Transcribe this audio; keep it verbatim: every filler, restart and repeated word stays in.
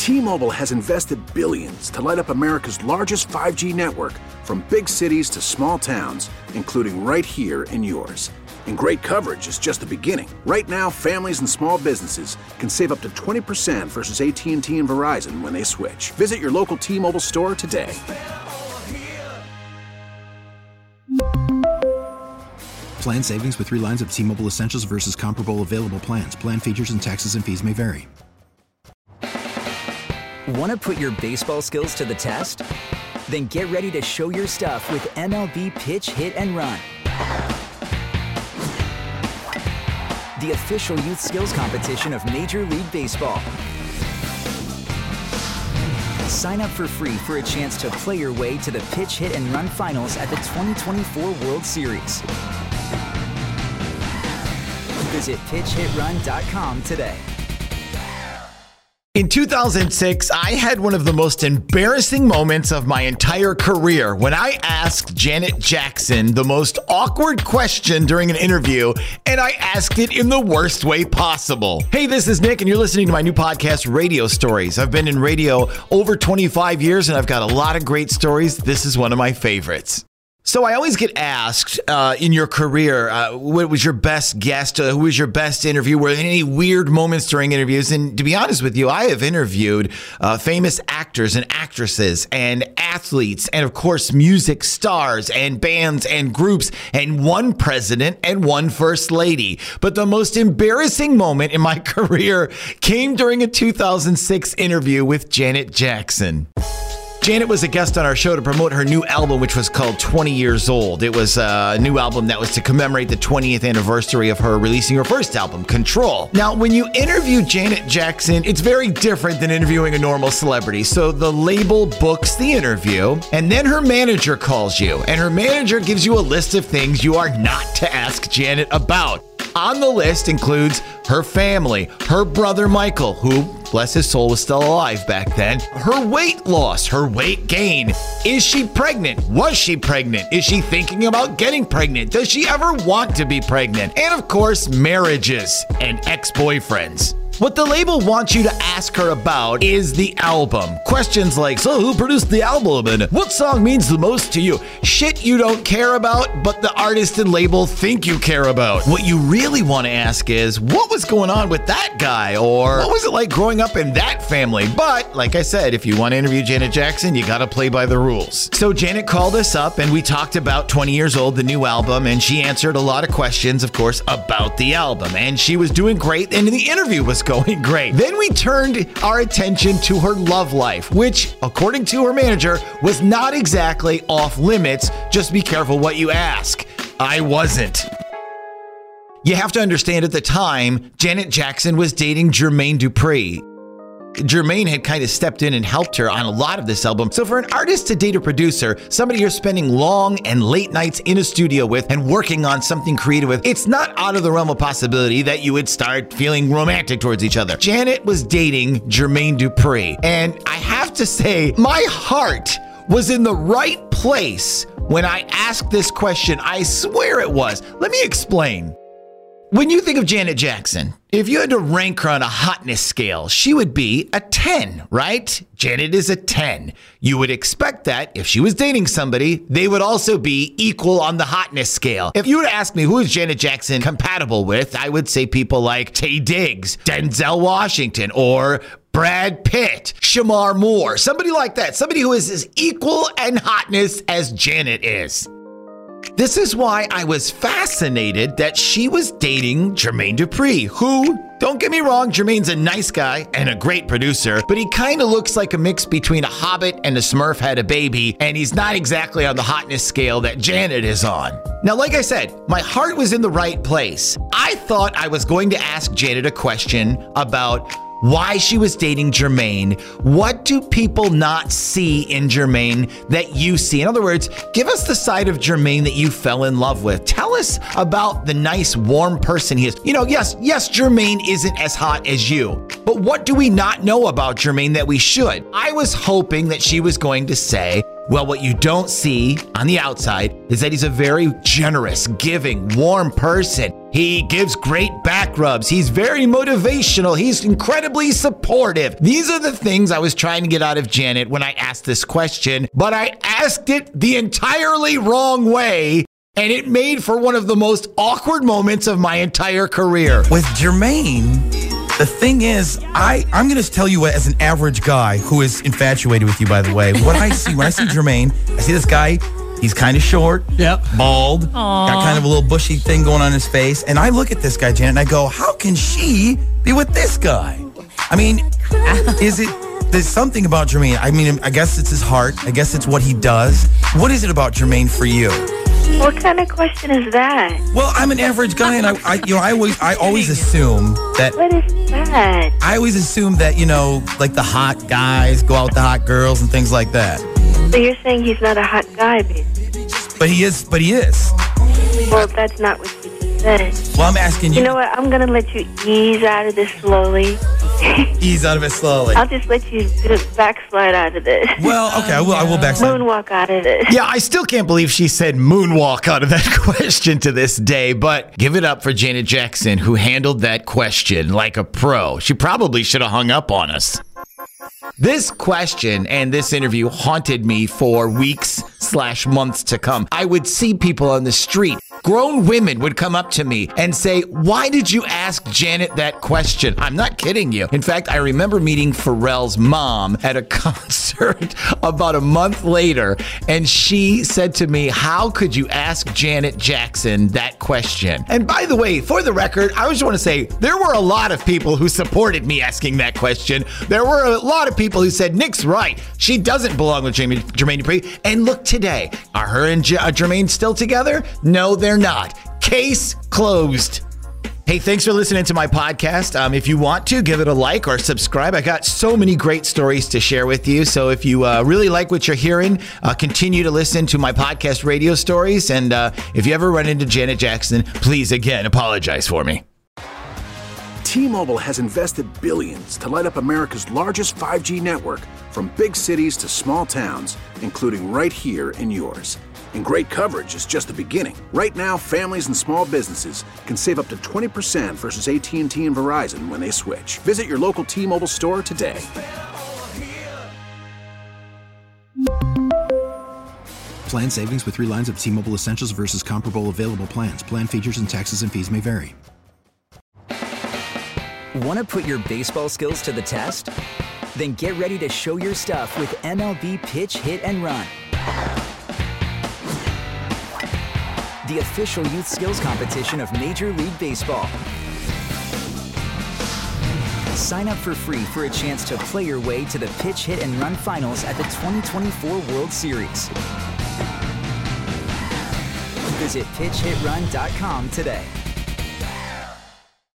T-Mobile has invested billions to light up America's largest five G network, from big cities to small towns, including right here in yours. And great coverage is just the beginning. Right now, families and small businesses can save up to twenty percent versus A T and T and Verizon when they switch. Visit your local T-Mobile store today. Plan savings with three lines of T-Mobile Essentials versus comparable available plans. Plan features and taxes and fees may vary. Want to put your baseball skills to the test? Then get ready to show your stuff with M L B Pitch, Hit, and Run. The official youth skills competition of Major League Baseball. Sign up for free for a chance to play your way to the Pitch, Hit, and Run finals at the twenty twenty-four World Series. Visit pitch hit run dot com today. In two thousand six, I had one of the most embarrassing moments of my entire career when I asked Janet Jackson the most awkward question during an interview, and I asked it in the worst way possible. Hey, this is Nick, and you're listening to my new podcast, Radio Stories. I've been in radio over twenty-five years, and I've got a lot of great stories. This is one of my favorites. So I always get asked uh, in your career, uh, what was your best guest? Uh, who was your best interview? Were there any weird moments during interviews? And to be honest with you, I have interviewed uh, famous actors and actresses and athletes and, of course, music stars and bands and groups and one president and one first lady. But the most embarrassing moment in my career came during a two thousand six interview with Janet Jackson. Janet was a guest on our show to promote her new album, which was called twenty years old. It was a new album that was to commemorate the twentieth anniversary of her releasing her first album, Control. Now, when you interview Janet Jackson, it's very different than interviewing a normal celebrity. So the label books the interview, and then her manager calls you, and her manager gives you a list of things you are not to ask Janet about. On the list includes her family, her brother Michael, who, bless his soul, was still alive back then, her weight loss, her weight gain. Is she pregnant? Was she pregnant? Is she thinking about getting pregnant? Does she ever want to be pregnant? And of course, marriages and ex-boyfriends. What the label wants you to ask her about is the album. Questions like, so who produced the album and what song means the most to you? Shit you don't care about, but the artist and label think you care about. What you really want to ask is, what was going on with that guy? Or what was it like growing up in that family? But like I said, if you want to interview Janet Jackson, you got to play by the rules. So Janet called us up and we talked about twenty years old, the new album, and she answered a lot of questions, of course, about the album. And she was doing great, and the interview was going great. Then we turned our attention to her love life, which, according to her manager, was not exactly off limits. Just be careful what you ask. I wasn't. You have to understand, at the time, Janet Jackson was dating Jermaine Dupri. Jermaine had kind of stepped in and helped her on a lot of this album. So for an artist to date a producer, somebody you're spending long and late nights in a studio with and working on something creative with, it's not out of the realm of possibility that you would start feeling romantic towards each other. Janet was dating Jermaine Dupri, and I have to say, my heart was in the right place when I asked this question. I swear it was. Let me explain. When you think of Janet Jackson, if you had to rank her on a hotness scale, she would be a ten, right? Janet is a ten. You would expect that if she was dating somebody, they would also be equal on the hotness scale. If you were to ask me who is Janet Jackson compatible with, I would say people like Taye Diggs, Denzel Washington, or Brad Pitt, Shamar Moore, somebody like that. Somebody who is as equal in hotness as Janet is. This is why I was fascinated that she was dating Jermaine Dupri, who, don't get me wrong, Jermaine's a nice guy and a great producer, but he kind of looks like a mix between a Hobbit and a Smurf had a baby, and he's not exactly on the hotness scale that Janet is on. Now, like I said, my heart was in the right place. I thought I was going to ask Janet a question about why she was dating Jermaine. What do people not see in Jermaine that you see? In other words, give us the side of Jermaine that you fell in love with. Tell us about the nice, warm person he is. You know, yes, yes, Jermaine isn't as hot as you, but what do we not know about Jermaine that we should? I was hoping that she was going to say Well, what you don't see on the outside is that he's a very generous, giving, warm person. He gives great back rubs. He's very motivational. He's incredibly supportive. These are the things I was trying to get out of Janet when I asked this question, but I asked it the entirely wrong way, and it made for one of the most awkward moments of my entire career. With Jermaine, the thing is, I, I'm going to tell you as an average guy who is infatuated with you, by the way, what I see, when I see Jermaine, I see this guy, he's kind of short, yep, bald, Aww. got kind of a little bushy thing going on in his face, and I look at this guy, Janet, and I go, how can she be with this guy? I mean, is it, there's something about Jermaine. I mean, I guess it's his heart. I guess it's what he does. What is it about Jermaine for you? What kind of question is that? Well, I'm an average guy, and I, I you know, I always, I always assume that. What is that? I always assume that, you know, like the hot guys go out with the hot girls and things like that. So you're saying he's not a hot guy, basically? But he is. But he is. Well, that's not what you just said. Well, I'm asking you. You know what? I'm gonna let you ease out of this slowly. Ease out of it slowly. I'll just let you backslide out of this. Well, okay, I will. I will backslide. Moonwalk out of this. Yeah, I still can't believe she said moonwalk out of that question to this day, but give it up for Janet Jackson, who handled that question like a pro. She probably should have hung up on us. This question and this interview haunted me for weeks slash months to come. I would see people on the street. Grown women would come up to me and say, why did you ask Janet that question? I'm not kidding you. In fact, I remember meeting Pharrell's mom at a concert about a month later, and she said to me, how could you ask Janet Jackson that question? And by the way, for the record, I just want to say there were a lot of people who supported me asking that question. There were a lot of people who said, Nick's right. She doesn't belong with Jermaine, Jermaine Dupri. And look today, are her and J- uh, Jermaine still together? No, they're not. Case closed. Hey, thanks for listening to my podcast. Um, if you want to, give it a like or subscribe. I got so many great stories to share with you. So if you uh, really like what you're hearing, uh, continue to listen to my podcast, Radio Stories. And uh, if you ever run into Janet Jackson, please, again, apologize for me. T-Mobile has invested billions to light up America's largest five G network, from big cities to small towns, including right here in yours. And great coverage is just the beginning. Right now, families and small businesses can save up to twenty percent versus A T and T and Verizon when they switch. Visit your local T-Mobile store today. Plan savings with three lines of T-Mobile Essentials versus comparable available plans. Plan features and taxes and fees may vary. Want to put your baseball skills to the test? Then get ready to show your stuff with M L B Pitch Hit and Run, the official youth skills competition of Major League Baseball. Sign up for free for a chance to play your way to the Pitch Hit and Run finals at the twenty twenty-four World Series. Visit pitch hit run dot com today.